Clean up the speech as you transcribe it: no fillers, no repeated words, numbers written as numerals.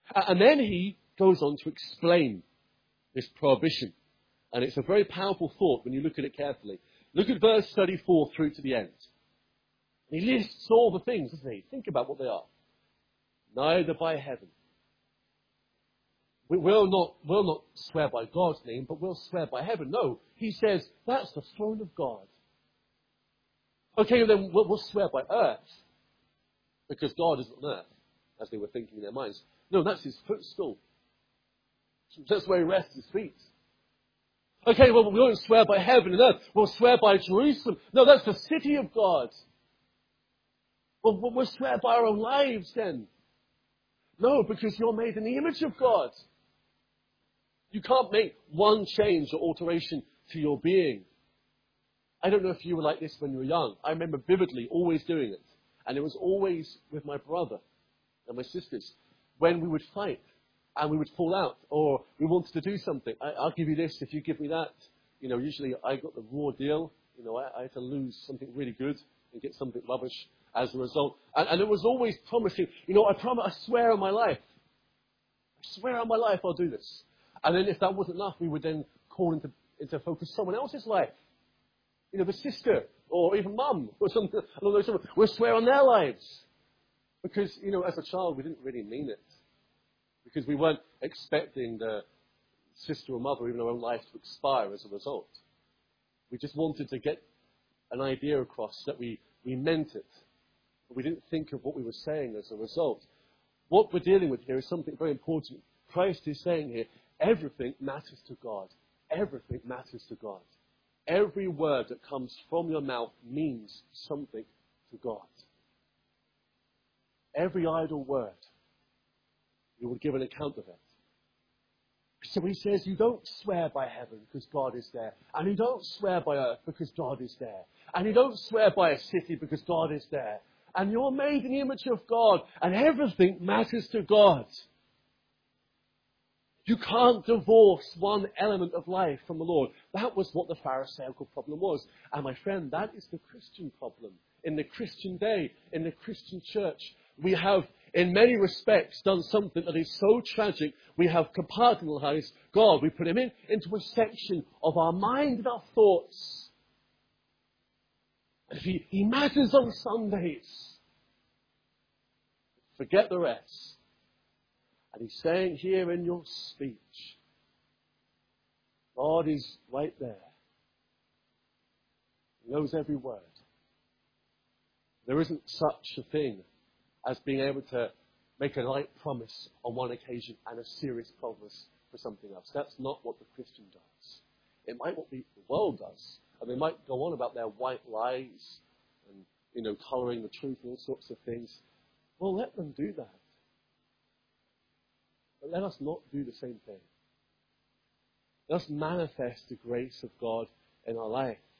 And then he goes on to explain this prohibition. And it's a very powerful thought when you look at it carefully. Look at verse 34 through to the end. He lists all the things, doesn't he? Think about what they are. Neither by heaven. We'll not swear by God's name, but we'll swear by heaven. No, he says, that's the throne of God. Okay, then we'll swear by earth, because God is on earth, as they were thinking in their minds. No, that's his footstool. That's where he rests his feet. Okay, well, we won't swear by heaven and earth. We'll swear by Jerusalem. No, that's the city of God. Well, we'll swear by our own lives then. No, because you're made in the image of God. You can't make one change or alteration to your being. I don't know if you were like this when you were young. I remember vividly always doing it. And it was always with my brother and my sisters. When we would fight and we would fall out, or we wanted to do something. I'll give you this if you give me that. You know, usually I got the raw deal. You know, I had to lose something really good and get something rubbish as a result. And it was always promising, you know, I swear on my life. I swear on my life I'll do this. And then if that wasn't enough, we would then call into focus someone else's life. You know, the sister, or even mum, or something. I don't know, someone. We'll swear on their lives. Because, you know, as a child, we didn't really mean it. Because we weren't expecting the sister or mother, or even our own life, to expire as a result. We just wanted to get an idea across that we meant it. But we didn't think of what we were saying as a result. What we're dealing with here is something very important. Christ is saying here, everything matters to God. Everything matters to God. Every word that comes from your mouth means something to God. Every idle word, you will give an account of it. So he says, you don't swear by heaven because God is there. And you don't swear by earth because God is there. And you don't swear by a city because God is there. And you're made in the image of God. And everything matters to God. You can't divorce one element of life from the Lord. That was what the Pharisaical problem was. And my friend, that is the Christian problem. In the Christian day, in the Christian church, we have, in many respects, done something that is so tragic. We have compartmentalized God. We put him into a section of our mind and our thoughts. And if he matters on Sundays, forget the rest. And he's saying here in your speech, God is right there. He knows every word. There isn't such a thing as being able to make a light promise on one occasion and a serious promise for something else. That's not what the Christian does. It might what the world does. And they might go on about their white lies and, you know, colouring the truth and all sorts of things. Well, let them do that. But let us not do the same thing. Let us manifest the grace of God in our life.